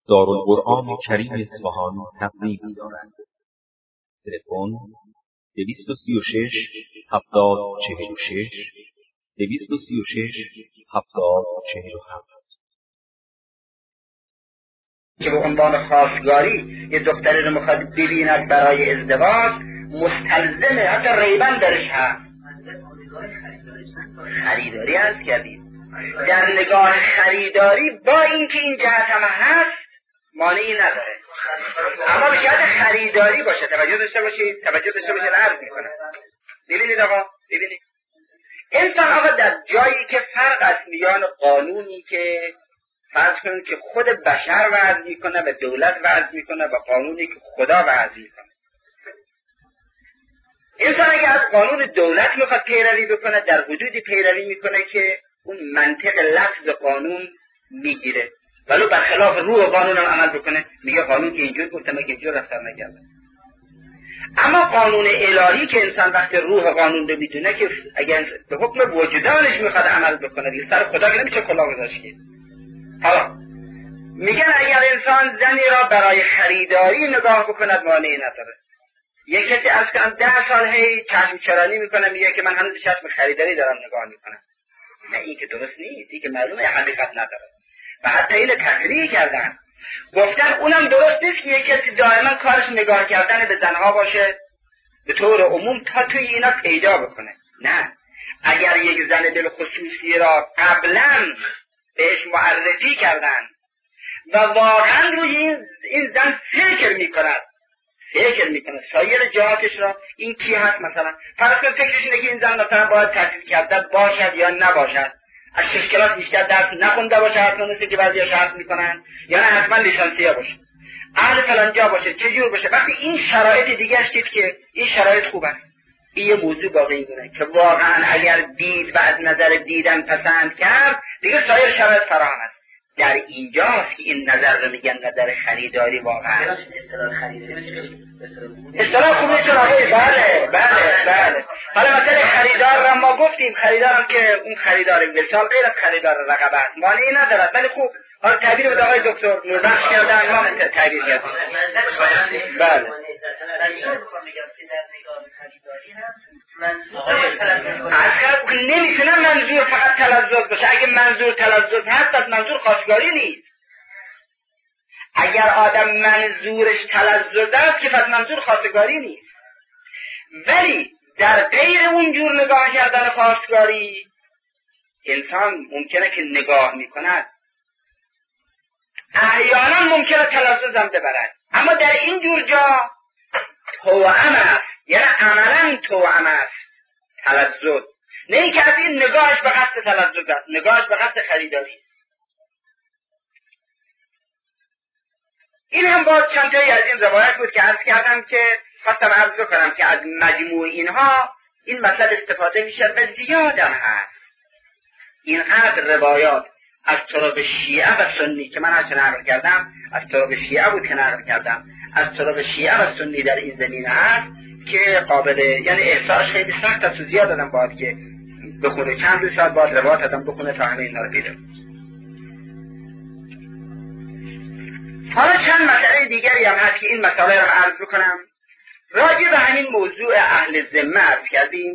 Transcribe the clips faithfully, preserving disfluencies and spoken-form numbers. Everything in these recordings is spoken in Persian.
دارالقرآن کریم اصفهان تقدیم می‌دارد. تلفن دویست و سی و شش هفتاد چهل و شش دویست و سی و شش هفتاد چهل و هفت. که به عنوان خواستگاری یه دختری رو میخواد ببیند برای ازدواج، مستلزمه، حتی ریبن درش هست. خریداری هست کردید. در نگاه خریداری با اینکه این جهت هم هست مانعی نداره، اما به جهت خریداری باشه. توجه داشته باشید، توجه داشته باشید. عرض میکنم ببینید آقا، ببینید انسان آقا در جایی که فرق است میان قانونی که فرض کنید که خود بشر وضع میکنه و دولت وضع میکنه و قانونی که خدا وضع میکنه. انسان اگه از قانون دولت میخواد پیروی بکنه، در حدودی پیروی میکنه که اون منطق لفظ قانون میگیره، ولو برخلاف روح قانون هم عمل بکنه، میگه قانون که اینجور گفته من که اینجور رفتار نکردم. اما قانون الهی که انسان وقت روح قانون رو میدونه که اگر به حکم وجدانش میخواد عمل بکنه، دیگه سر خدا که نمیشه کلاه گذاشت که. حالا میگن اگر انسان زنی را برای خریداری نگاه بکند مانعی نداره. یک کسی از که ده سال هی چشم چرانی میکنه، میگه که من هنوز به چشم خریداری دارم نگاه میکنم. نه، این که درست نیست، این که معلومه حقیقت نداره. و حتی اینو تصریح کردن، گفتن اونم درست نیست که یک کسی دائما کارش نگاه کردن به زنها باشه به طور عموم تا توی اینا پیدا بکنه. نه، اگر یک زن دل خصوصی را قبلا بهش معرفی کردن و واقعا روی این, این زن فکر میکند فکر میکنه سایر جهاتش را، این کی هست مثلا، فرض کن فکرش اینه که این زن مثلا باید تحصیل کرده باشد یا نباشد، از شش کلاس بیشتر درس نخونده باشه حتما، مثل که بعضیا شرط میکنن، یا نه حتما لیسانسیه باشه، اهل فلان جا باشه، چه جور باشه. وقتی این شرایط دیگه‌اش دید که این شرایط خوب است، این یه موضوع باقی میمونه که واقعا اگر دید و از نظر دیدن پسند کرد، دیگه سایر شرایط فراهم است. در اینجاست که این نظر رو میگن نظر خریداری. واقعا اصطلاح خریداری اصطلاح خوبی اصطلاحی. بله بله بله. حالا مثلا خریدار را ما گفتیم، خریدار هم که اون خریدار وصال غیر از خریدار رقبه است، مانعی ندارد، ولی خوب حالا تعبیر به آقای دکتر نوربخش کردن، ما تعبیر کردیم. بله. از خلق نمیتونم منظور فقط تلذذ باشه. اگه منظور تلذذ هست پس منظور خواستگاری نیست. اگر آدم منظورش تلذذ است که پس منظور خواستگاری نیست. ولی در غیر اونجور نگاه کردن خواستگاری انسان ممکنه که نگاه میکند احیانا ممکنه تلذذ هم ببرد، اما در این جور جا توأم است، یعنی عملا توأم است تلذذ، نه اینکه از این نگاهش به قصد تلذذ است، نگاهش به قصد خریداری است. این هم باز چند تایی از این روایت بود که عرض کردم که خواستم عرض بکنم که از مجموع اینها این مطلب استفاده میشه و زیاد هم هست. اینقدر روایات از طرق شیعه و سنی که من هرچه نقل کردم از طرق شیعه بود که نقل کردم، از طرق شیعه و سنی در این زمینه هست که قابل، یعنی احساس خیلی سخت است و زیاد آدم باید که بخونه، چند روز شاید باید روایات آدم بخونه تا همه اینا رو پیدا. حالا چند مسئله دیگری هم هست که این مسئله رو عرض بکنم. راجع به همین موضوع اهل ذمه عرض کردیم،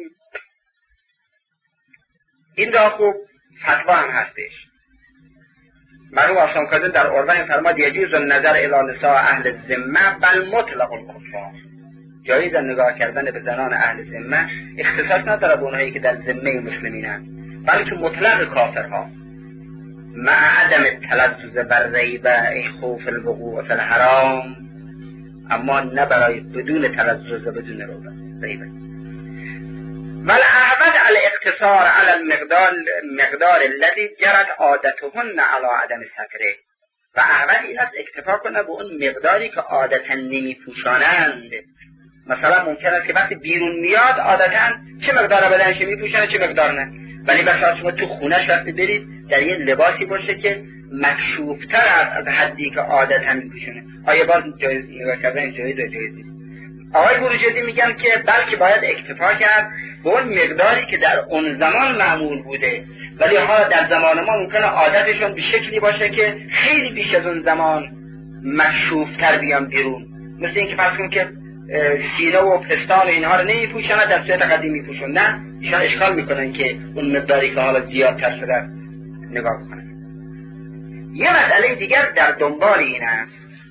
این را خوب فتوا هم هستش. مرحوم آسان کاظم در اروین فرماد یجوز النظر الی نساء اهل الذمه بل مطلق الکفار. جایز نگاه کردن به زنان اهل ذمه اختصاص نداره به اونهایی که در ذمه مسلمینن، بلکه مطلق کافرها، مع عدم التلذذ بالریبه ای خوف الوقوع فی الحرام، اما نه برای بدون تلذذ بدون ریبه. والاعود علی اقتصار علی المقدار مقدار الذي جرت عادتهن علی عدم ستره. و اعود این است اکتفا کنه به اون مقداری که عادتا نمی پوشانند. مثلا ممکن است که وقتی بیرون میاد عادتا چه مقدار بدنش می پوشانه چه مقدار نه، ولی بسا شما تو خونش وقتی برید در یه لباسی باشه که مکشوفتر است از حدی که عادتا می پوشونه. آیا باز جایز نگاه کردن جایز یا جایز نیست؟ آقای بروجردی میگن که بلکه باید اکتفا کرد به اون مقداری که در اون زمان معمول بوده، ولی حالا در زمان ما ممکنه عادتشون به شکلی باشه که خیلی بیش از اون زمان مکشوفتر بیان بیرون، مثل اینکه فرض کنیم که سینه و پستان و اینها رو نمیپوشن، در صورت قدیم میپوشوندن، ایشان اشکال میکنن که اون مقداری که حالا زیادتر شده است نگاه کنن. یه مسئله دیگر در دنبال این است،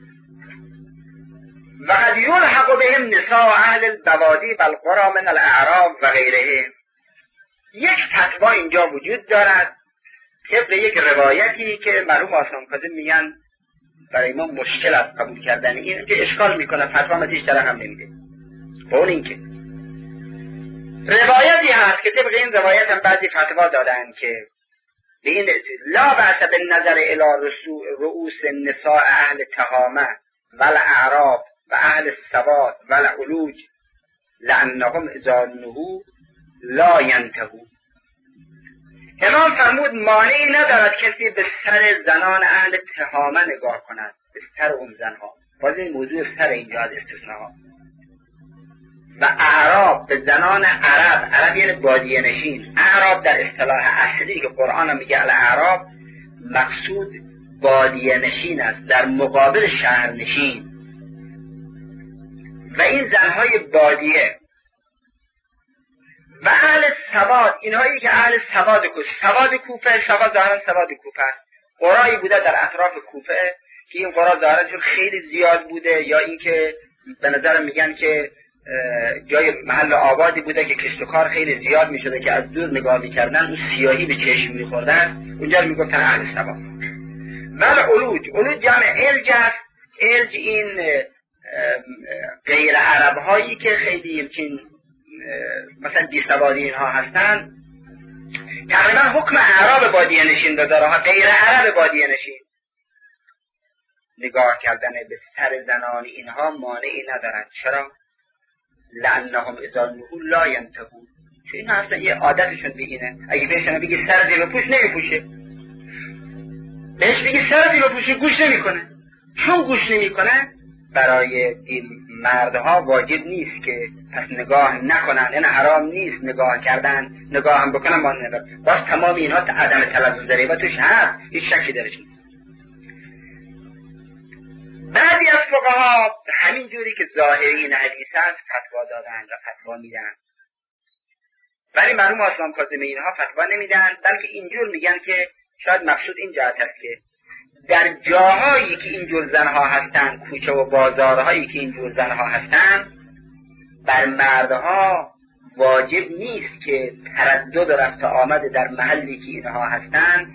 وقد یلحق بهم نساء اهل البوادی والقرى من الاعراب و غیره. یک فتوا اینجا وجود دارد طبق یک روایتی که مرحوم آسان کاظم میگن برای ما مشکل است قبول کردن این، که اشکال میکنه، فتوا نتیجه طرح هم نمیده. با اون اینکه روایتی هست که طبق این روایت هم بعضی فتوا دادن که به این لا بأس بالنظر الی رؤوس النساء اهل تهامه و الاعراب و اهل السواد و العلوج لانهم اذا نهوا لا ینتهوا. امام فرمود مانعی ندارد کسی به سر زنان اهل تهامه نگاه کند، به سر اون زنها، باز این موضوع سر اینجا از استثناء، و اعراب به زنان عرب، عرب یعنی بادیه نشین. اعراب در اصطلاح اصلی که قرآن هم میگه الاعراب، مقصود بادیه نشین است در مقابل شهر نشین. و این زنهای بادیه و اهل سواد، اینهایی که اهل سواد کوفه، سواد کوفه، سواد ظاهرا سواد کوفه است، قرایی بوده در اطراف کوفه که این قرا ظاهرا چون خیلی زیاد بوده، یا اینکه به نظر میگن که جای محل آبادی بوده که کشت و کار خیلی زیاد میشده که از دور نگاه میکردن اون سیاهی به چشم میخورده است، اونجا رو میگفتن اهل سواد. ولی علوج، علوج جمع الج است. الج این غیر عرب هایی که خیلی همچین مثلا بیسوادی اینها هستن، تقریبا حکم اعراب بادیه نشین داره ها، غیر عرب بادیه نشین. نگاه کردن به سر زنان اینها مانعی ندارد. چرا؟ لانهم اذا نهوا لا ینتهوا. چون این اصلا یه عادتشون بگینه، اگه بهشون بگی سر زیر پوش نمیپوشه، بهش بگی سر زیر پوشه گوش نمیکنه. چون گوش نمیکنه برای این مردها واجب نیست که پس نگاه نکنن، این حرام نیست نگاه کردن، نگاه هم بکنن ما نگاه. باز تمام اینها عدم تلذذ ریبه توش هست، هیچ شکی درش نیست. بعضی از فقها همین جوری که ظاهرین حدیث است فتوا دادن و فتوا میدن، ولی مرحوم آسان کاظمی اینها فتوا نمیدن، بلکه اینجور میگن که شاید مقصود این جهت است که در جاهایی که اینجور زنها هستن، کوچه و بازارهایی که اینجور زنها هستن، بر مردها واجب نیست که تردد رفت آمد در محلی که اینها هستن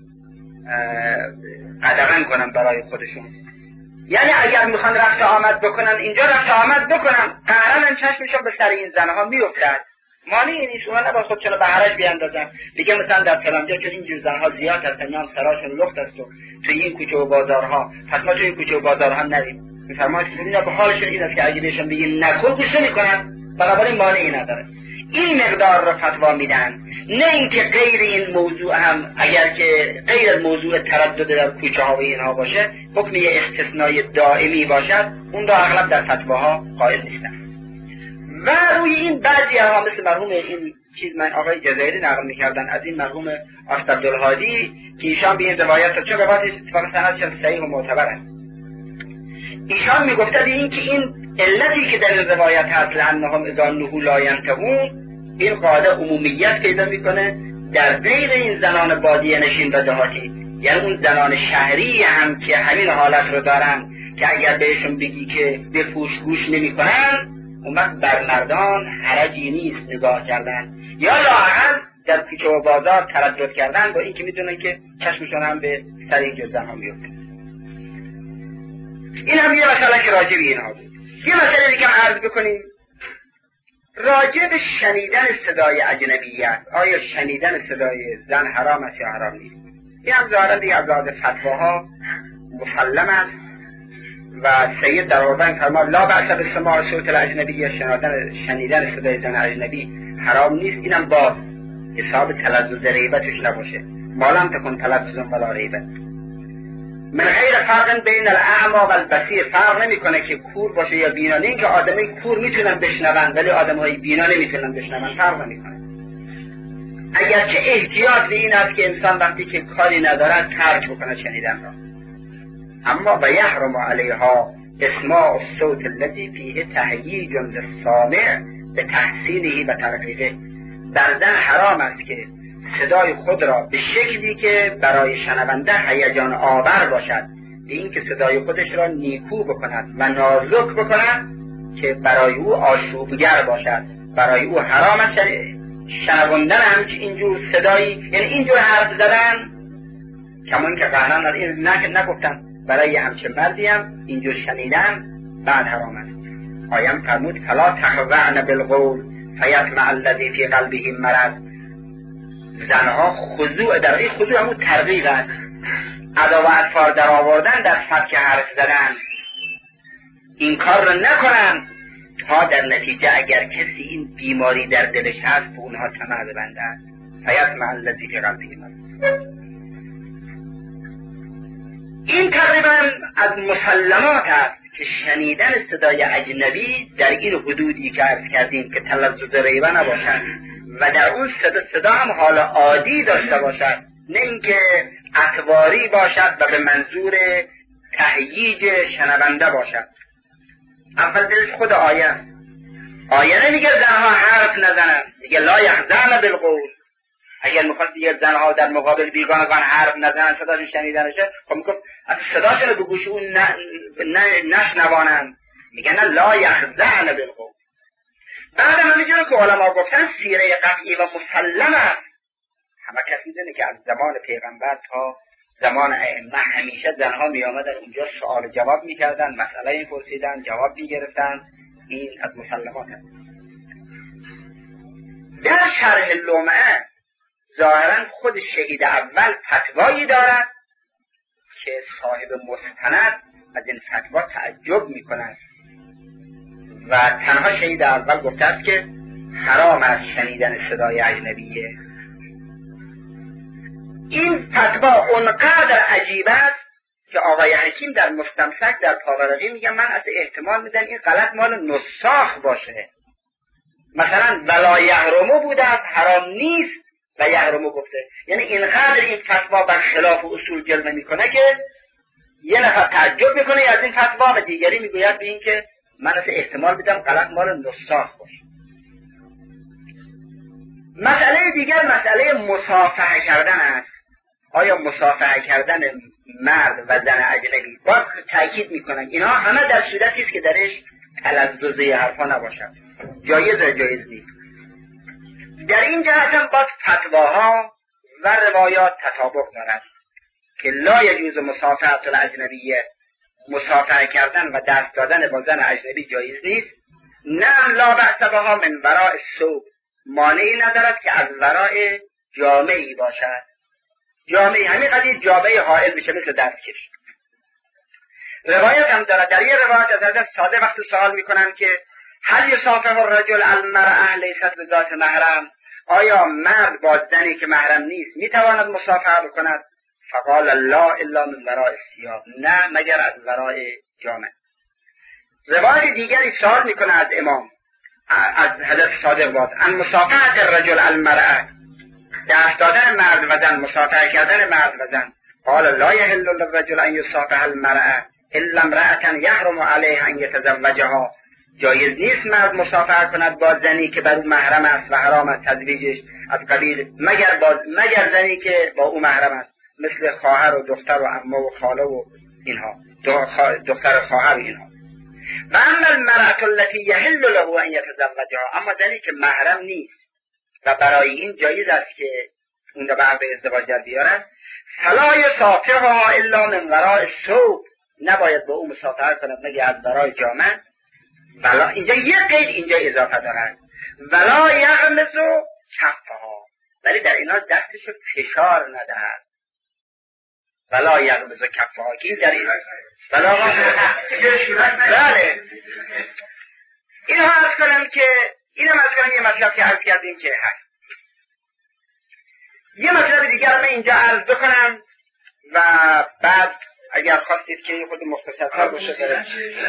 قدغن کنن برای خودشون. یعنی اگر میخوان رفت آمد بکنن اینجا رفت آمد بکنن، قهرن چشمشون به سر این زنها میافتد، مانعی نیست. اونا نباید خودشون به حرج بیاندازن بگه مثلا در فلانجا چون اینجور زنها زیاد هستن، میان سراشون لخت است و توی این کوچه و بازارها، پس ما توی این کوچه و بازارها هم نریم. میفرماید که اینا به حالشون این است که اگه بهشون بگین نکن گوش نمیکنن، بنابراین مانعی نداره. این مقدار رو فتوا میدن، نه اینکه غیر این موضوع هم اگر که غیر موضوع تردد در کوچه ها و اینها باشه، حکم استثنای دائمی باشد، اون را اغلب در فتواها قائل نیستن. و روی این بعضی ها مثل مرحوم این چیز من آقای جزایری نقل میکردن از این مرحوم آشت عبدالهادی که ایشان به این روایت، چون روایتش اتفاق سندش صحیح و معتبر است، ایشان میگفتند این که این علتی که در روایت هست لانهم اذا نهوا لا ینتهون، این قاعده عمومیت پیدا میکنه در غیر این زنان بادیه نشین و دهاتی، یعنی اون زنان شهری هم که همین حالت رو دارن که اگر بهشون بگی که بپوش گوش نمیکنن، اون وقت بر مردان حرجی نیست نگاه کردن یا لااقل در کوچه و بازار تردد کردن، با این که میدونن که چشمشون هم به سر این جزدن ها میفته. این هم یه مسئله که راجع به اینها بود. یه مسئله دیگه هم عرض بکنیم راجع به شنیدن صدای اجنبیت. آیا شنیدن صدای زن حرام است یا حرام نیست؟ این هم ظاهرا دیگه از لحاظ فتواها مسلم است و سید در اوربن فرمود لا بأس بسماع صوت الاجنبی، یا شنیدن شنیدن صدای زن اجنبی حرام نیست. اینم باز حساب تلذذ ریبه توش نباشه، مالم تکن تلذذ ولا ریبه. من غیر فرق بین الاعمی و البصیر، فرق نمیکنه که کور باشه یا بینا. نه اینکه آدمای کور میتونن بشنون ولی آدمای بینا نمیتونن بشنون، فرق نمیکنه. اگرچه احتیاط به این است که انسان وقتی که کاری ندارد ترک بکنه شنیدن را. اما و یحرم علیها اسماع الصوت الذی فیه تهییج للسامع به تحسینه و ترقیقه. بر زن حرام است که صدای خود را به شکلی که برای شنونده هیجان آور باشد، به این که صدای خودش را نیکو بکند و نازک بکند که برای او آشوبگر باشد. برای او حرام است شنوندن همچه اینجور صدایی، یعنی اینجور حرف زدن، کما این که قهرن این نگفتن برای همچه مردی هم اینجور شنیدن بعد حرام است. آیم فرمود فلا تخضعن بالقول فیطمع الذی فی قلبه مرض. زنها خضوع در این خضوع همون ترغیب است، ادا و اطفال در آوردن در سبک حرف زدن، این کار رو نکنن تا در نتیجه اگر کسی این بیماری در دلش هست به اونها طمع ببندن. فیطمع الذی فی قلبه مرض. این تقریبا از مسلمات است که شنیدن صدای اجنبی در این حدودی که عرض کردیم که تلذذ ریبه نباشد و در اون صدا صدا هم حال عادی داشته باشد، نه اینکه اطواری باشد و به منظور تهییج شنونده باشد. اول دلش خود آیه است. آیه نمیگه زنها حرف نزنن، میگه لا یخضعن بالقول. اگر میخواست دیگه زنها در مقابل بیگانگان حرف نزنن صداشون شنیده نشه، خب میگه اصلا صداشون رو به گوش اون نشنوانن، میگه نه لا یخضعن بالقول. بعد همینجوری که علما گفتن سیره قطعی و مسلم است. همه کسی میدونه که از زمان پیغمبر تا زمان ائمه همیشه زنها میآمدن اونجا سوال جواب میکردن، مسئله میپرسیدن، جواب میگرفتن. این از مسلمات است. در شرح لمعه ظاهرا خود شهید اول فتوایی دارد که صاحب مستند از این فتوا تعجب میکند و تنها شهید اول گفته است که حرام است شنیدن صدای اجنبیه. این فتوا اونقدر عجیب است که آقای حکیم در مستمسک در پاورقی میگه من از احتمال میدم این غلط مال نساخ باشه، مثلا ولا یحرمو بوده است حرام نیست و یحرمو گفته، یعنی اینقدر این فتوا بر خلاف اصول جلوه میکنه که یه نفر تعجب میکنه از این فتوا و دیگری میگوید به این که من از احتمال میدم غلط مال نساخ باشه. مسئله دیگر مسئله مصافحه کردن است. آیا مصافحه کردن مرد و زن اجنبی، باز تاکید میکنم اینها همه در صورتی است که درش تلذذ حرفا نباشد، جایز و جایز نیست. در این جهت هم باز فتواها و روایات تطابق دارد که لا یجوز مصافحه الاجنبیه، مصافحه کردن و دست دادن با زن اجنبی جایز نیست. نه لا بأس بها من وراء الثوب، مانعی ندارد که از وراء جامعی باشد. جامعی همین قضیه جامعه حائل میشه مثل دستکش. روایت هم دارد. در یه روایت از حضرت ساده وقتی سوال میکنن که هل یصافح الرجل المرأة لیست بذات محرم، آیا مرد با زنی که محرم نیست میتواند مصافحه بکند؟ فقال لا الا من وراء الثياب، نه مگر از وراء جامه. روایت دیگری سوال میکنه از امام از حضرت صادق باز ان مصافحه الرجل المرأة، دست دادن مرد و زن، مصافحه کردن مرد و زن. قال لا يحل للرجل ان يصافح المرأة الا امرأة يحرم عليه ان يتزوجها، جایز نیست مرد مصافحه کند با زنی که بر او محرم است و حرام است تزویجش، از قبیل مگر با مگر زنی که با او محرم است، مثل خواهر و دختر و عمه و خاله و اینها، دختر و خواهر و اینها. و اما المرأة التي يحل له ان يتزوجها، اما زنی که محرم نیست و برای این جایز است که اون رو به عقد ازدواج در بیارن، فلا یصافحها الا من وراء الثوب، نباید با او مصافحه کند مگر از برای جامه. ولا اینجا یک قید اینجا اضافه دارن، ولا یغمس کفها، ولی در اینا دستشو فشار ندهد. ولا یغمس کفها کی در اینا ولا بله اینها عرض کنم که اینم عرض کنم یه مطلب که عرض کردیم که هست. یه مطلب دیگر من اینجا عرض بکنم و بعد اگر خواستید که خود مختصرتر باشه داره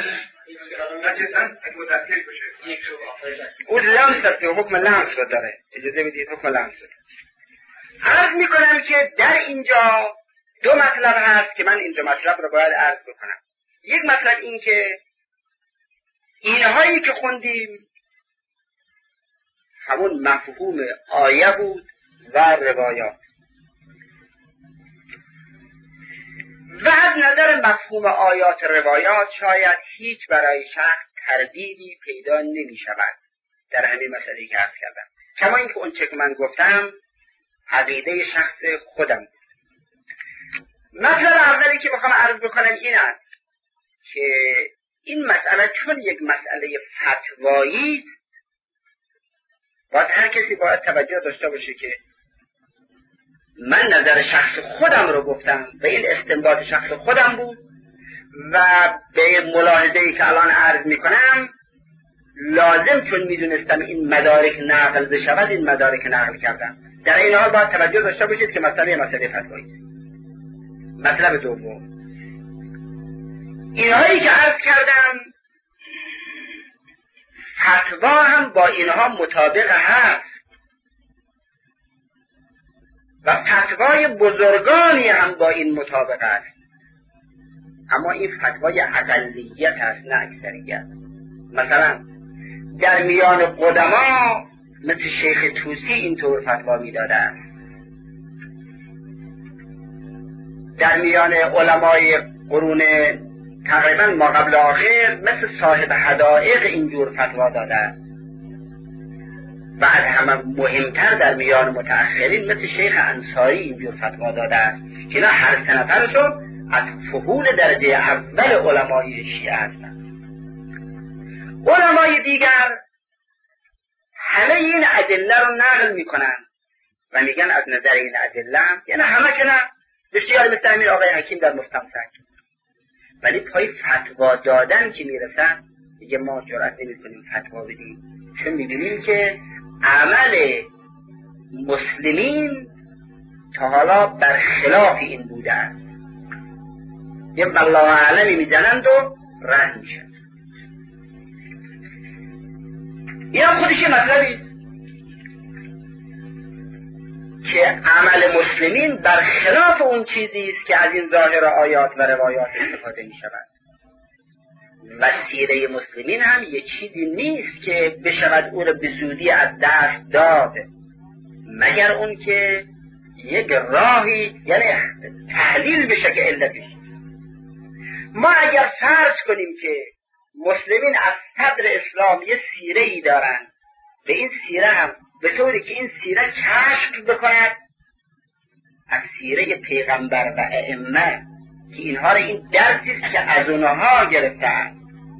او لمس است، حکم لمس رو داره، اجازه بدید حکم لمس رو عرض میکنم که در اینجا دو مطلب هست که من این دو مطلب رو باید عرض بکنم. یک مطلب این که اینهایی که خوندیم همون مفهوم آیه بود و روایات، و از نظر مفهوم آیات روایات شاید هیچ برای شخص تردیدی پیدا نمی شود در همین مسئله که عرض کردم، کما اینکه اون چه که من گفتم عقیده شخص خودم. مطلب اولی که بخوام عرض بکنم این است که این مسئله چون یک مسئله فتوایی، باید هر کسی باید توجه داشته باشه که من نظر شخص خودم رو گفتم و این استنباط شخص خودم بود و به ملاحظه‌ای که الان عرض میکنم لازم چون میدونستم این مدارک نقل بشود این مدارک نقل کردم. در این حال باید توجه داشته باشید که مسئله مسئله فتوایی است. مطلب دوم، اینهایی که عرض کردم فتوا هم با اینها مطابق هست و فتوای بزرگانی هم با این مطابق است، اما این فتوای اقلیت است نه اکثریت. مثلا در میان قدما مثل شیخ طوسی اینطور فتوا میداده است، در میان علمای قرون تقریبا ما قبل آخر مثل صاحب حدائق اینجور فتوا داده است، بعد همه مهمتر در میان متأخرین مثل شیخ انصاری اینجور فتوا داده است که اینا هر سه نفرشون از فحول درجه اول علمای شیعه هستند. علمای دیگر همه این ادله رو نقل میکنن و میگن از نظر این ادله هم، یعنی همه که نه، بسیار مثل امیر آقای حکیم در مستمسک، ولی پای فتوا دادن که میرسن میگه ما جرأت نمیکنیم فتوا بدیم، چون میبینیم که عمل مسلمین تا حالا برخلاف این بوده است. یه والله اعلمی میزنند و رد میشن. این هم خودش یه مطلبی است که عمل مسلمین برخلاف اون چیزی است که از این ظاهر آیات و روایات استفاده می شود. و سیره مسلمین هم یک چیزی نیست که بشود او را به زودی از دست داد، مگر اون که یک راهی یعنی تحلیل بشه که علتش. ما اگر فرض کنیم که مسلمین از صدر اسلام یه سیره ای دارن، به این سیره هم به طوری که این سیره کشف بکند از سیره پیغمبر و ائمه که اینها را این درسی که از اونها گرفتن،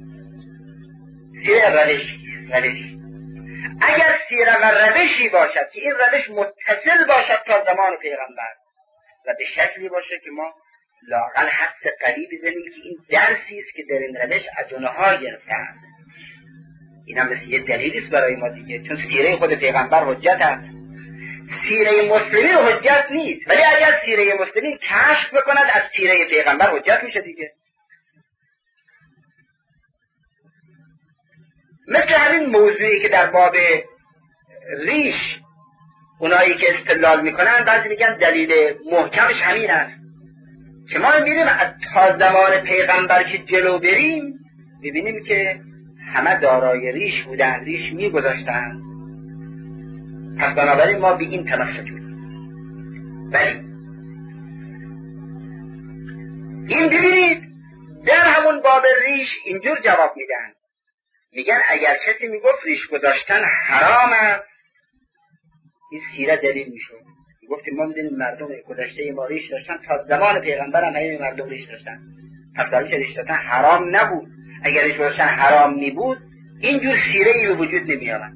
سیره روش روش اگر سیره و روشی باشد که این روش متصل باشد تا زمان پیغمبر و به شکلی باشه که ما لااقل حدس قریب بزنیم که این درسی است که در این روش از اونها گرفتن، این هم مثل یه دلیلی است برای ما دیگه، چون سیره خود پیغمبر حجت است، سیره مسلمین حجت نیست، ولی اگر سیره مسلمین کشف بکند از سیره پیغمبر حجت میشه دیگه. مثل همین موضوعی که در باب ریش اونایی که استدلال میکنن بعضی میگن دلیل محکمش همین است که ما میریم از تا زمان پیغمبر که جلو بریم ببینیم که همه دارای ریش بودن، ریش میگذاشتن، پس بنابراین ما به این تمسک بودیم. ولی این ببینید در همون باب ریش اینجور جواب میدن، میگن اگر کسی میگفت ریش گذاشتن حرام است این سیره دلیل میشد. میگفتیم ما میدونیم مردم گذشته ما ریش داشتن، تا زمان پیغمبر هم همین مردم ریش داشتن، پس در ریش داشتن حرام نبود. اگر ریش گذاشتن حرام میبود اینجور سیره ای به وجود نمیآمد.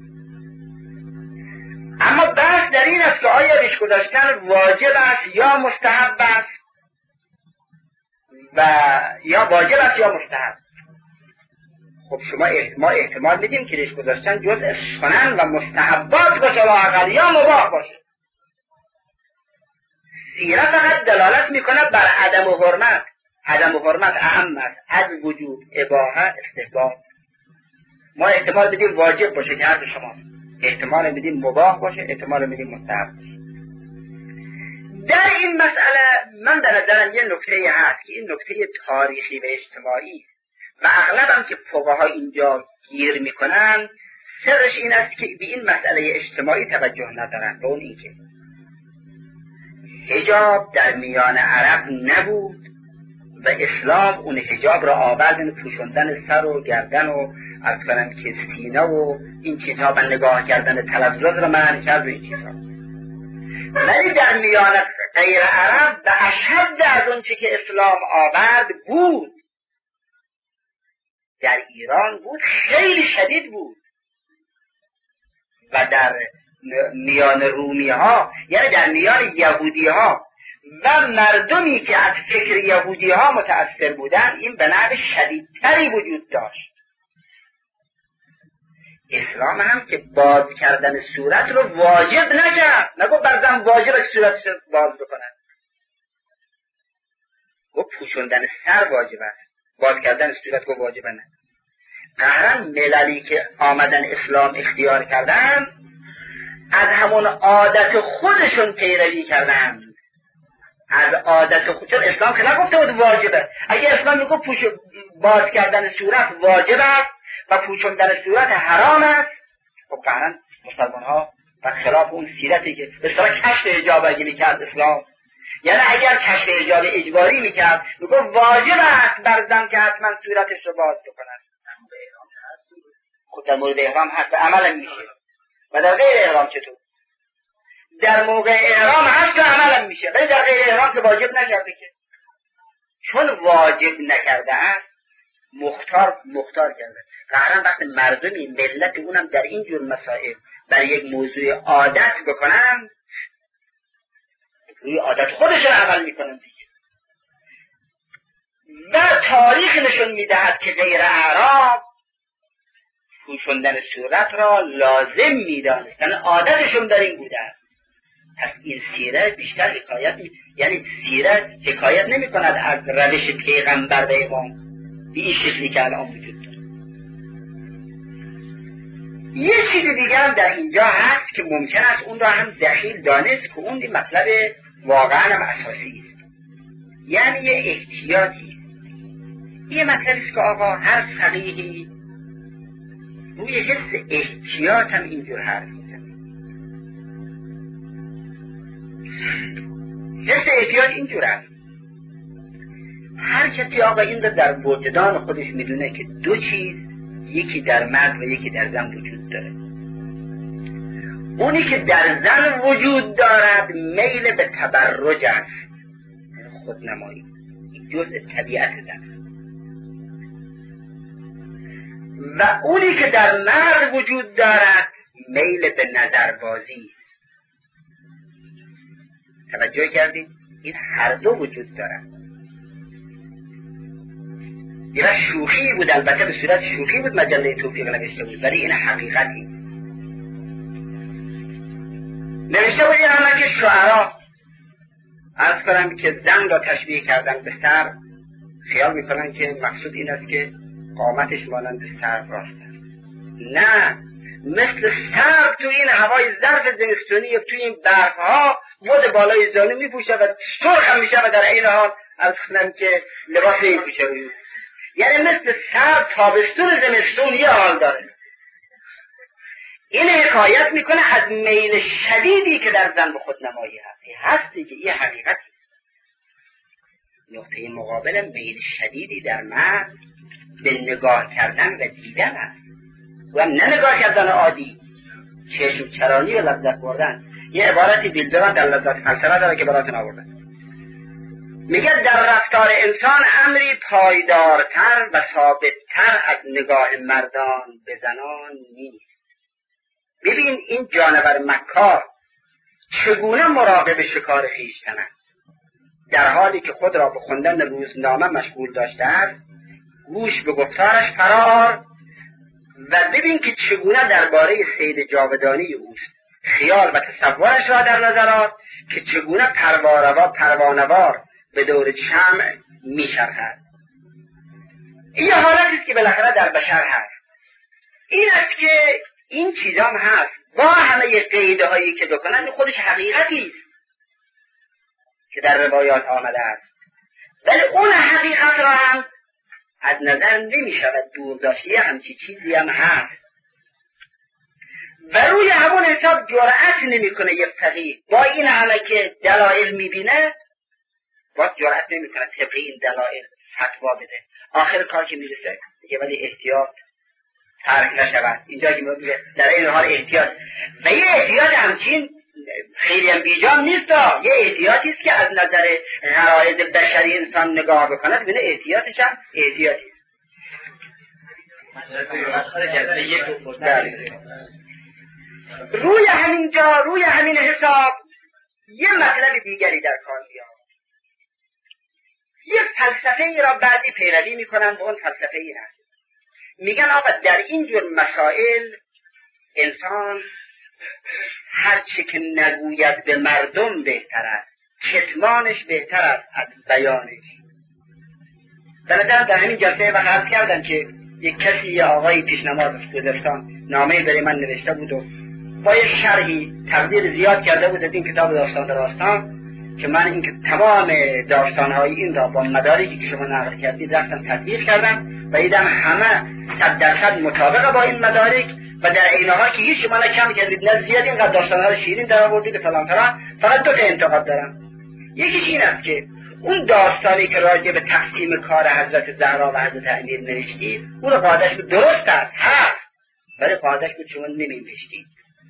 اما بحث در این است که آیا ریش گذاشتن واجب است یا مستحب است و یا واجب است یا مستحب. خب شما ما احتمال میدیم که ریش گذاشتن جزء سنن و مستحبات باشه و اقل یا مباح باشه. سیره فقط دلالت میکنه بر عدم حرمت. عدم حرمت اهم است از وجوب، اباحه، استحباب. ما احتمال میدیم واجب باشه که حرف شماست، احتمال میدیم مباح باشه، احتمال میدیم مستحب باشه. در این مسئله من به نظرم یه نکته هست که این نکته تاریخی و اجتماعی است و اغلب هم که فقها اینجا گیر میکنن سرش این است که به این مسئله اجتماعی توجه ندارن، به اون این که حجاب در میان عرب نبود و اسلام اون حجاب را آورد، این پوشوندن سر و گردن و از کنم که سینه و این چیزها و نگاه کردن تلفظ را منع کرد و این چیزها. ولی در میان غیر عرب و اشد از اون چی که اسلام آورد بود، در ایران بود، خیلی شدید بود و در میان رومی ها، یعنی در میان یهودی ها و مردمی که از فکر یهودی ها متأثر بودن این به نحو شدیدتری وجود داشت. اسلام هم که باز کردن صورت رو واجب نکرد، نگو برزن واجب صورت رو باز بکنن، گفت پوشوندن سر واجب است، باز کردن صورت رو واجب نه. قهرن مللی که آمدن اسلام اختیار کردن از همون عادت خودشون پیروی کردن، از عادت خود، چون اسلام که نگفته بود واجبه. اگه اسلام میگه پوش باز کردن صورت واجب است و پوشوندن صورت حرام است، خب قهرن مسلمان ها و خلاف اون سیرتی که به اصطلاح کشف حجاب اگه میکرد اسلام، یعنی اگر کشف حجاب اجباری میکرد میگه واجب است بر زن که حتما صورتش رو باز بکنن. خود در مورد احرام هست عمل میشه و در غیر احرام چطور؟ در موقع احرام هست و عمل میشه، ولی در غیر احرام که واجب نکرده، که چون واجب نکرده است مختار مختار کرده. قهرن وقت مردمی ملت اونم در این جور مسائل بر یک موضوع عادت بکنن، روی عادت خودشون عمل میکنن دیگه. و تاریخ نشون میدهد که غیر اعراب پوشوندن صورت را لازم میدانستن، عادتشون در این بوده است. پس این سیره بیشتر حکایت می... یعنی سیره حکایت نمی کند از روش پیغمبر و امام به این شکلی که الان وجود داره. یه چیز دیگه هم در اینجا هست که ممکن است اون را هم دخیل دانست که اون دی مطلب واقعا هم اساسی است، یعنی یه احتیاطی است. یه مطلبی است که آقا هر فقیهی روی حس احتیاط هم اینجور حرف میزنه. حس احتیاط اینجور است، هر کسی آقا این رو در وجدان خودش میدونه که دو چیز، یکی در مرد و یکی در زن وجود داره. اونی که در زن وجود دارد میل به تبرج است، خودنمایی، این جزء طبیعت زن است. و اونی که در مرد وجود دارد میل به نظربازی. توجه کردید؟ این هر دو وجود دارد. یه شوخی بود، البته به صورت شوخی بود مجله توفیق نوشته بود، ولی این حقیقتی نوشته بود. این همه که شعرا عرض کنم که زن را تشبیه کردن به سر، خیال میکنن که مقصود این است که قامتش مانند سر راست است. نه، مثل سر تو این هوای ظرف زمستونی تو این برفها مد بالای زانو میپوشه و سرخ هم میشه و در این حال عرض کنم که لباس نمیپوشه. یعنی مثل سر تابستون زمستون یه حال داره. این حکایت میکنه از میل شدیدی که در زن به خودنمایی هست. هست دیگه، یه حقیقتی. نقطه مقابل میل شدیدی در مرد به نگاه کردن و دیدن هست و نه نگاه کردن عادی، چشم چرانی و لذت بردن. یه عبارتی بیلدران در لذت فلسفه داره که براتون آوردن، میگه در رفتار انسان امری پایدارتر و ثابتتر از نگاه مردان به زنان نیست. ببین این جانور مکار چگونه مراقب شکار خویشتن است، در حالی که خود را به خواندن روزنامه مشغول داشته است. گوش به گفتارش فرار و ببین که چگونه درباره صید جاودانی اوست. خیال و تصورش را در نظرات که چگونه پروانوار پروانوار به دور شمع می‌چرخد. این حالتی است که بالاخره در بشر هست. این است که این چیزا هم هست با همه قیده هایی که بکنن خودش حقیقتی است. که در روایات آمده است، ولی اون حقیقت را هم از نظر نمی شود دور داشت. یه همچی چیزی هم هست و روی همون حساب جرأت نمی کنه یک فقیه با این همه که دلایل می بینه باز جرأت نمی کنه طبق این دلایل فتوا بده. آخر کار که می رسه دیگه ولی احتیاط ترک نشود. اینجا که میگه در این حال احتیاط و یه احتیاط همچین خیلی هم بیجام نیست، یه احتیاطی است که از نظر غرایز بشری انسان نگاه بکنه ببینه احتیاطش هم احتیاطی است. روی همین جا روی همین حساب یه مطلب دیگری در کار میاد. یه فلسفه ای را بعدی پیروی میکنن به اون فلسفه ای هست. میگن آقا در این جور مسائل انسان هر چه که نگوید به مردم بهتر است، کتمانش بهتر است از بیانش. بنابراین در همین جلسه وقت عرض کردم که یک کسی یه آقای پیشنماز از خوزستان نامه برای من نوشته بود و با یک شرحی تقدیر زیاد کرده بود از این کتاب داستان در آستان که من این که تمام داستانهای این را با مدارکی که شما نقل کردید رفتم تطبیق کردم و دیدم همه صد درصد مطابق با این مدارک و در عین حال که هیچ شما نه کم کردید نه زیاد اینقدر داستانها رو شیرین در آوردید فلان فلان. فقط دو تا انتقاد دارم. یکیش این است که اون داستانی که راجع به تقسیم کار حضرت زهرا و حضرت امیر نوشتید اون قاعدش بود درست است هست، ولی قاعدش بود شما نمی‌نوشتید.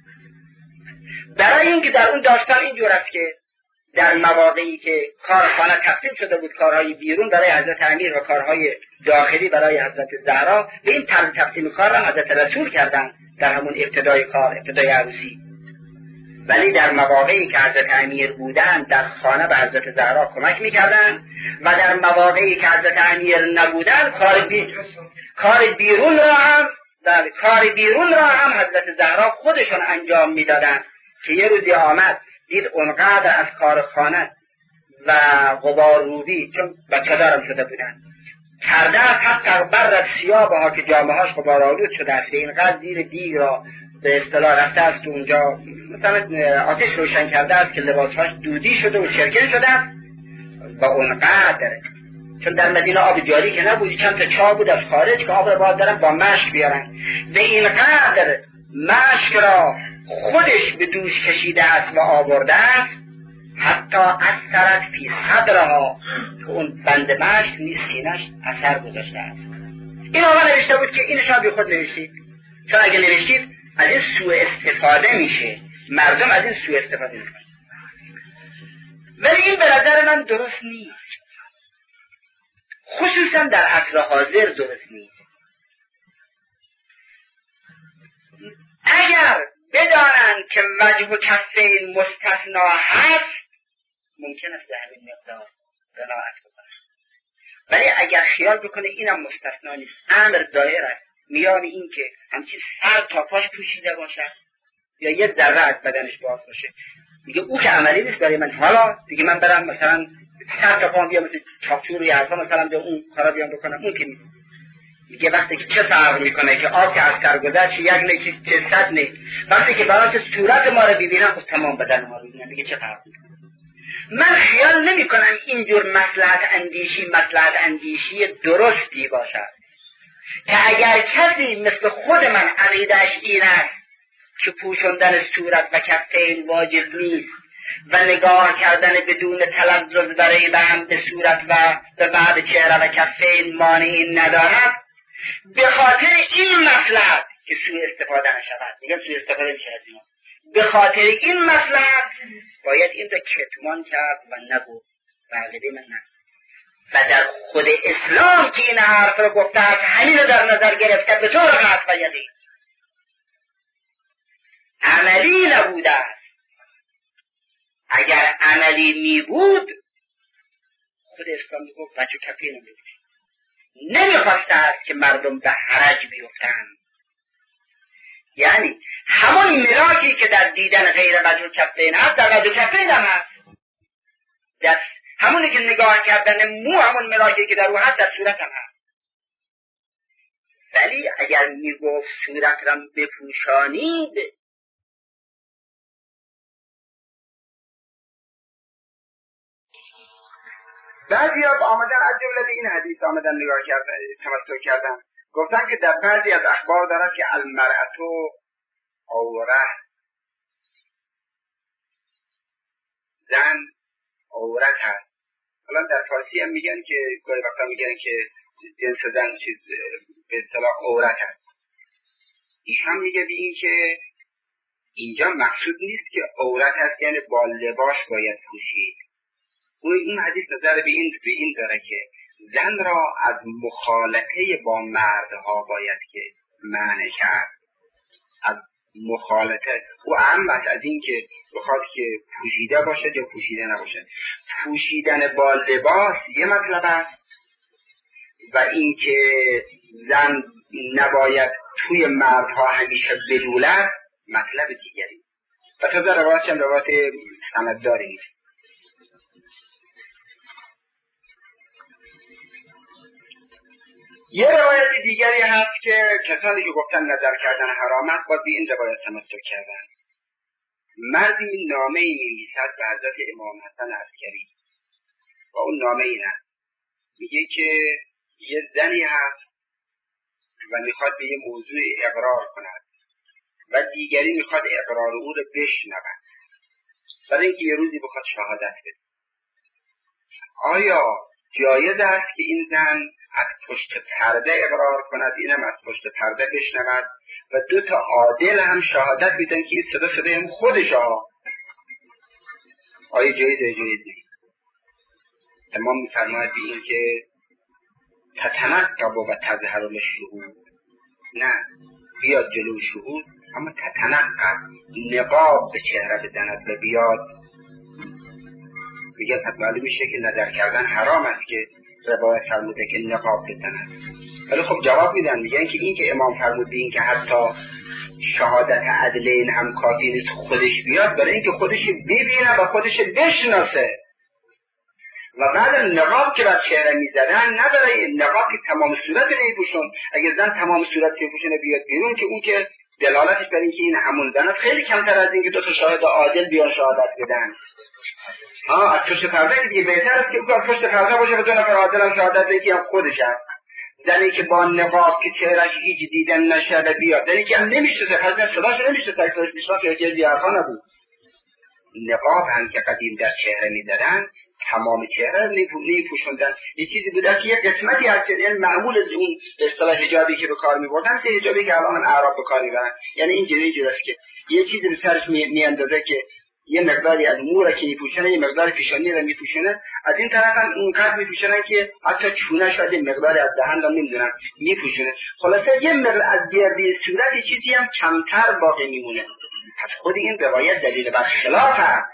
برای اینکه در اون داستان اینجور است که در مواقعی که کارخانه تقسیم شده بود، کارهای بیرون برای حضرت امیر و کارهای داخلی برای حضرت زهرا، به این طرز تقسیم کار را حضرت رسول کردن در همون ابتدای کار، ابتدای عروسی. ولی در مواقعی که حضرت امیر بودن در خانه به حضرت زهرا کمک میکردن و در مواقعی که حضرت امیر نبودن کار, بی... کار بیرون را هم در کار بیرون را هم حضرت زهرا خودشون انجام میدادن که یه روزی آمد دید اونقدر از کار خانه و غبار روبی، چون بچه دارم شده بودن، کرده از حتی برد سیاه ها که جامعه هاش غبار آلود شده است، اینقدر زیر دیگ را به اصطلاح رفته است و اونجا مثلا آتش روشن کرده است که لباسهاش دودی شده و چرکن شده است و اونقدر، چون در مدینه آب جاری که نبود، چند تا چاه بود از خارج که آب را باید دارن با مشک بیارن و اینقدر مشک را خودش به دوش کشیده است و آورده است حتی اثرت فی صدرها که اون بند مشک نیز سینش اثر گذاشته است. این آقا نوشته بود که این شما بی خود نوشتید، چون اگه نوشتید از این سوء استفاده میشه، مردم از این سوء استفاده میکنن. ولی این به نظر من درست نیست، خصوصا در عصر حاضر درست نیست. اگر بدانند که وجه کفین مستثنا هست ممکن است به همین مقدار قناعت بکنند، ولی اگر خیال بکنه اینم مستثنا نیست، امر دایر است میان این که همچین سر تا پاش پوشیده باشد یا یه ذره از بدنش باز باشه، میگه او که عملی نیست برای من. حالا دیگه من برم مثلا سر تا پام بیام مثل چاپچور یا حرفا مثلا به اون کارا بیام بکنم، اون که نیست. میگه وقتی که چه فرق میکنه که آب که از سر گذشت یک نیست چه صد نیست، وقتی که برای صورت ما رو ببینن خب تمام بدن ما رو ببینن، دیگه چه فرق میکنه. من خیال نمی کنم اینجور مصلحت اندیشی مصلحت اندیشی درستی باشد که اگر کسی مثل خود من عقیده‌اش این است که پوشوندن صورت و کفین واجب نیست و نگاه کردن بدون تلذذ برای به هم به صورت و به بعد چهره و کفین مانعی ندارد، به خاطر این مصلحت که سوء استفاده نشود، میگن سوء استفاده میشه از اینا، به خاطر این مصلحت باید این را کتمان کرد و نگو و عقیده من نه. و در خود اسلام که این حرف رو گفته است همین رو در نظر گرفته به طور قطع و یقین، عملی نبوده است. اگر عملی می بود خود اسلام می گفت بچه کفین رو می‌بینید، نمیخواسته است که مردم به حرج بیفتند. یعنی همون ملاکی که در دیدن غیر وجه کفین هست در وجه کفین هم هست، در همونی که نگاه کردن مو همون ملاکی که در او هست در صورت هم هست. ولی اگر میگفت صورت را بپوشانید بعضی ها آمدن از جمله به این حدیث آمدن نگاه کردن، تمسک کردن، گفتن که در بعضی از اخبار دارد که المرأة عوره، زن عورت هست. حالا در فارسی هم میگن که گاهی وقتا میگن که جنس زن چیز به اصطلاح عورت هست. ایشان میگه به این که اینجا مقصود نیست که عورت هست یعنی با لباس باید پوشید. اون این حدیث نظر به این به این داره که زن را از مخالطه با مردها باید که منع کرد، از مخالطه و عمت از این که بخواد که پوشیده باشد یا پوشیده نباشد. پوشیدن با لباس یه مطلب است و این که زن نباید توی مردها همیشه بدولد مطلب دیگری و تازه روایت هم روایت سندداری نیست. یه روایت دیگری هست که کسانی که گفتن نظر کردن حرام است باید به این روایت تمسک کردن. مردی نامه ای می‌نویسد به حضرت امام حسن عسکری و اون نامه ای نه میگه که یه زنی هست و میخواد به یه موضوع اقرار کند و دیگری میخواد اقرار او رو بشنود برای اینکه یه روزی بخواد شهادت بده. آیا جایز است که این زن از پشت پرده اقرار کند، اینم از پشت پرده بشنود و دو تا عادل هم شهادت بدن که این صدا صدای هم خودش ها؟ آیا جایز یا جایز نیست؟ امام می‌فرماید به این که تتنقب و تظهر للشهود، نه بیاد جلو شهود اما تتنقب نقاب به چهره بزند و بیاد. میگه پس معلوم میشه که نظر کردن حرام است که روایت فرموده که نقاب بزند. ولی خب جواب میدن میگن که این که امام فرموده این که حتی شهادت عدلین هم کافی نیست خودش بیاد برای اینکه خودش ببینه و خودش بشناسه و بعد نقاب که بر چهره میزدن نه برای نقاب که تمام صورت نمیپوشون. اگه زن تمام صورت نمیپوشونه بیاد بیرون که اون که دلالتش بر این که این همون زن است خیلی کمتر از این که دو تا شاهد عادل بیان شهادت بدن. ها از پشت پرده دیگه بهتر است که اون از پشت پرده باشه و دو نفر عادل هم شهادت بده که هم خودش است. زنی که با نقاب که چهرهش هیچ دیدن نشه بیاد، زنی که هم نمیشه پس صداش نمیشه تکلیفش میشه که یه دیارها نبود. نقاب هم که قدیم در چهره می‌دادن تمام چهره نمی‌پوشوندن. یه چیزی بوده که یه قسمتی از یعنی معمول از اون اصطلاح حجابی که به کار می‌بردن که حجابی که الان اعراب به کار می‌برن، یعنی این جوری جوریه که یه چیزی به سرش میاندازه که یه مقداری از موره که می‌پوشونه، یه مقدار پیشانی رو می‌پوشونه، از این طرف هم اونقدر می‌پوشونن که حتی چونه شده مقداری از دهن رو نمی‌دونن می‌پوشونه. خلاصه یه مقدار از گردی صورت چیزی هم کمتر باقی میمونه. پس خود این روایت دلیل بر خلاف است.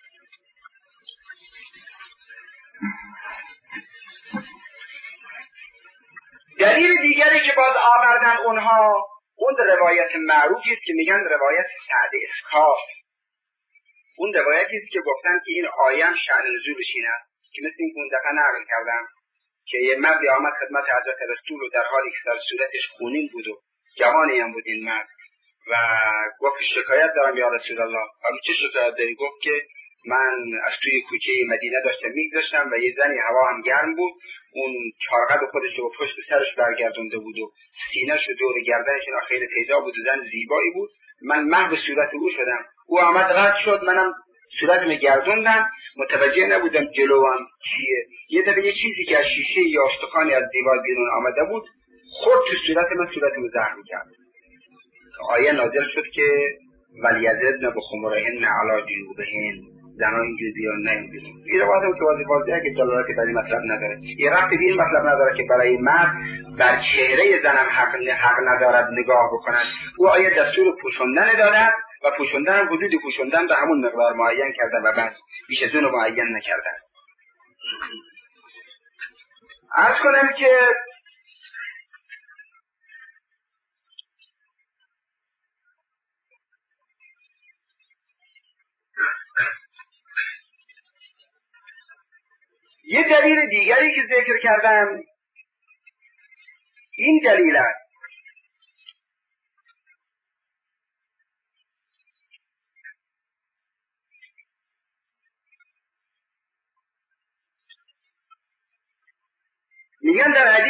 دلیل دیگری که باز آوردن اونها اون روایت معروفی است که میگن روایت سعد اسکاف. اون روایتی است که گفتن که این آیه هم شأن نزولش این است که مثل این که اون دفعه نقل کردم که یه مردی آمد خدمت حضرت رسول و در حالی که سر صورتش خونین بود و جوانی هم بود این مرد و گفت شکایت دارم یا رسول الله. اما چه شکایت داری؟ گفت که من از توی کوچه مدینه داشتم میگذاشتم و یه زنی هوا هم گرم بود، اون چارقد خودش رو پشت سرش برگردونده بود و سینه‌ش و دور گردنش اینا خیلی پیدا بود و زن زیبایی بود. من محو صورت او شدم، او آمد رد شد، منم صورتم گردوندم، متوجه نبودم جلوام چیه. یه دفعه یه چیزی که از شیشه یا استخوانی از دیوار بیرون آمده بود خورد تو صورت من، صورتم زخم کرد. آیه نازل شد که ولیضربن بخمرهن علی جیوبهن، زنها اینجوری بیان نمیدونیم. این روایت هم که واضح واضحه که دلالت برای مطلب نداره. یه رفتی به این مطلب نداره که برای مرد بر چهره زنم حق, حق ندارد نگاه بکنن. او آیه دستور پوشوندن دارد و پوشوندن هم حدود پوشوندن به همون مقدار معین کردن و بس بیش از اون معین نکردن. عرض کنم که یه دلیل دیگری که ذکر کردم این دلیل است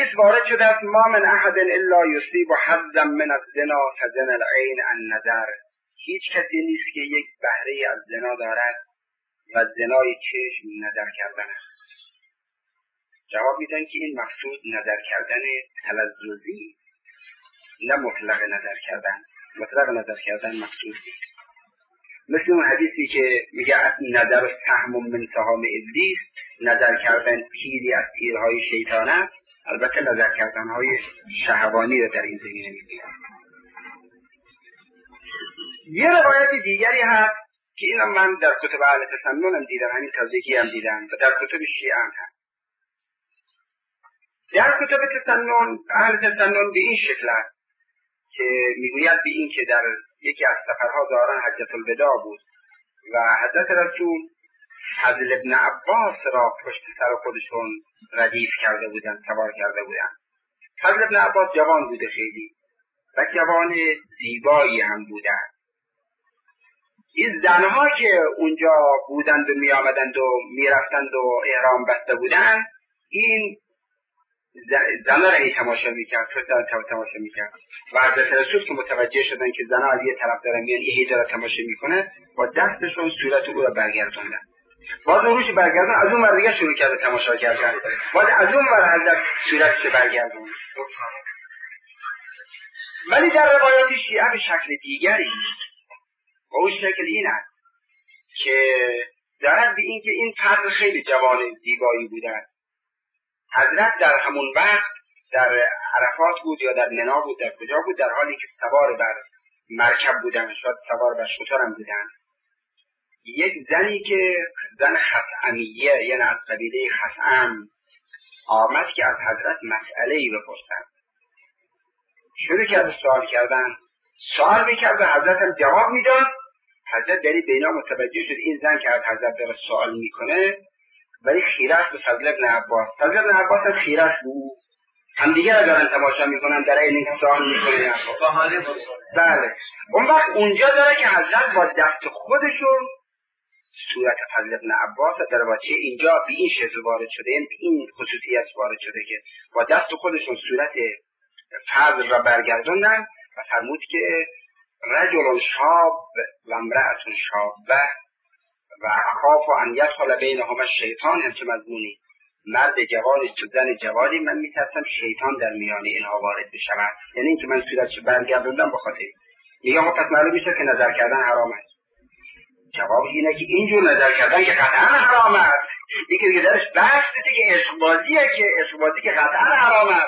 حدیث وارد شده است ما من احد الا یصیب حظا من الزنا کزن العین النظر، هیچ کسی نیست که یک بهره از زنا دارد و زنای چشم نظر کردن است. جواب میدن که این مقصود نظر کردن تلذذی، نه مطلق نظر کردن. مطلق نظر کردن مقصود نیست. مثل اون حدیثی که میگه نظر سهم من سهام ابلیس، نظر کردن تیری از تیرهای شیطان است. البته نظر کردنهای شهوانی رو در این زمینه میگیرن. یه روایت دیگری هست که اینم من در کتب اهل تسنن هم دیدم، همین تازگی هم دیدم و در کتب شیعه هم هست. در کتب تسنن اهل تسنن به این شکل است که میگوید به این که در یکی از سفرها ظاهرا حجة الوداع بود و حضرت رسول فضل ابن عباس را پشت سر خودشون ردیف کرده بودن، سوار کرده بودن. فضل ابن عباس جوان بوده خیلی و جوان زیبایی هم بودن. این زنها که اونجا بودند و می آمدند و می رفتند و احرام بسته بودند، این زنها را هی تماشا می کرد، فرزند تماشا می کرد و حضرت رسول که متوجه شدن که زنها از یه طرف دارن میان، یه هی داره تماشا می کنه، با دستشون صورت او را برگردوندن. باز اون روش برگردون، از اون مرد دیگه شروع کرده تماشا کردن، باز از اون مرد حضرت صورتش برگردون. ولی در روایات شیعه به شکل دیگری و اون شکل این است که دارد به این که این فرد خیلی جوان زیبایی بودن. حضرت در همون وقت در عرفات بود یا در منا بود، در کجا بود، در حالی که سوار بر مرکب بودن، شاید سوار بر شتر هم بودن. یک زنی که زن خثعمیه، یعنی از قبیله خثعم، آمد که از حضرت مسئله‌ای بپرسند. شروع کرد سوال کردن، سوال میکرد و حضرت هم جواب میداد. حضرت در بینا متوجه شد این زن که از حضرت داره سوال میکنه ولی خیرش به فضل ابن عباس. فضل ابن عباس از خیرش بود، همدیگه را دارن تماشا میکنن، در این سوال میکنه. بله. اون وقت اونجا داره که حضرت با دست خودشون صورت فضل ابن عباس در واقع اینجا به این شکل وارد شده، این این خصوصیت وارد شده که با دست خودشون صورت فضل را برگردوندن و فرمود که رجل شاب و امرأة شابه و اخاف ان یدخل بینهما الشیطان، همچه مضمونی مرد جوانی تو زن جوانی، من میترسم شیطان در میان اینها وارد بشود. یعنی اینکه من صورتش برگردوندم بخاطر میگه خب پس معلوم میشه که نظر کردن حرام است. جواب اینه که اینجور نظر کردن که قطعا حرام است. یکی دیگه درش بحث دیگه که عشق بازیه، که عشق بازی که قطعا حرام است.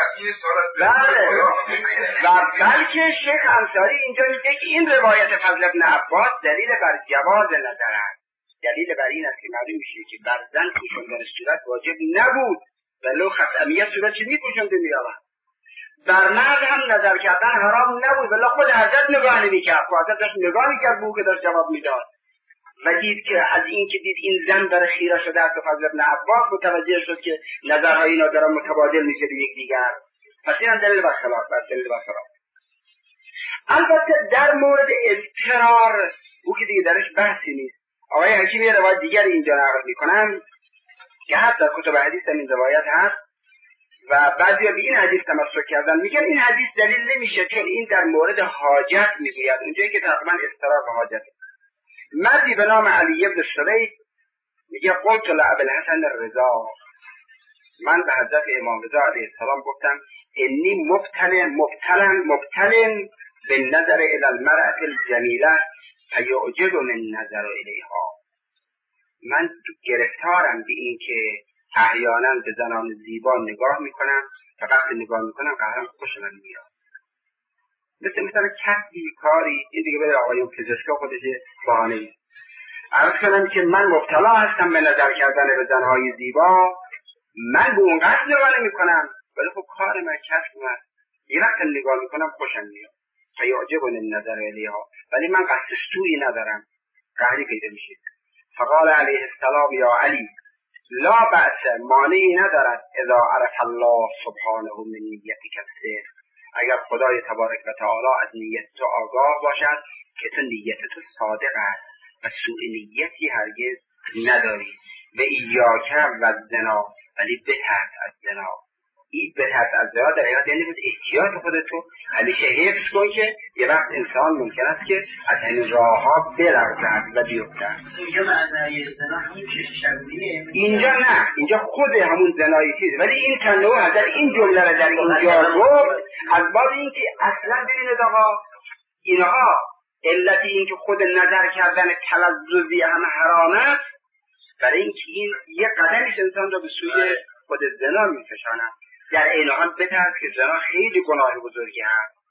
بله. و بلکه شیخ انصاری اینجا میگه که این روایت فضل ابن عباس دلیل بر جواز نظر است. دلیل بر این است که معلوم میشه که بر زن پوشوندن صورت واجب نبود، ولو خثعمیه صورتش میپوشونده میآورد. در مرد هم نظر کردن حرام نبود، ولی خود حضرت نگاه نمیکرد. حضرت داشت نگاه میکرد به او که داشت جواب میداد و دید که از این که دید این زن داره خیره شده است، فضل ابن عباس متوجه شد که نظرهای اینا داره متبادل میشه به یکدیگر. پس این هم دلیل بر خلاف، دلیل بر خلاف. البته در مورد اضطرار او که دیگه درش بحثی نیست. آقای حکیمی روایت دیگری اینجا نقل میکنن که حتی در کتب حدیث هم این روایت هست و بعضی به این حدیث تمسک کردن، میگن این حدیث دلیل نمیشه چون این در مورد حاجت میگوید، اونجایی که تقریبا اضطرار به حاجت. مردی به نام علی بن شریک میگه قلت لابوالحسن الرضا، من به حضرت امام رضا علیه السلام گفتم انی مبتل مبتلا مبتل بالنظر الی المرأة الجمیله فیعجبنی النظر الیها. من گرفتارم به این که احیانا به زنان زیبا نگاه میکنم و وقتی نگاه میکنم قهرم خوشم میاد. مثل مثلا کسی کاری، این دیگه به آقایون پزشکا خودشه بهانه نیست. عرض کنم که من مبتلا هستم به نظر کردن به زنهای زیبا، من به اون قصد نگاه نمیکنم ولی خب کار من کسب است، یه وقت نگاه میکنم خوشم میاد فیعجبنی النظر الیها، ولی من قصد سوئی ندارم. قهری پیدا میشه. فقال علیه السلام یا علی لا بأس، مانعی ندارد اذا عرف الله سبحانه من نیتک الصدق، اگر خدای تبارک و تعالی از نیت تو آگاه باشد که تو نیت تو صادق است و سوء نیتی هرگز نداری. و ایاک و زنا، ولی بترس از زنا. این بترس از زنا در حقیقت یعنی بود احتیاط خودتو همیشه حفظ کن که یه وقت انسان ممکن است که از این راه ها بلغزد و بیفتد. اینجا معنای زنا همون چشم‌بینیه؟ اینجا نه، اینجا خود همون زنای چیزه، ولی این تنوع در این جمله رو در اینجا گفت از باب اینکه اصلا ببینید آقا اینها علت این که خود نظر کردن تلذذی هم حرامه برای اینکه این یه قدمیش انسان رو به سوی خود زنا می‌کشاند. در این حال بترس که زنا خیلی گناه بزرگی هست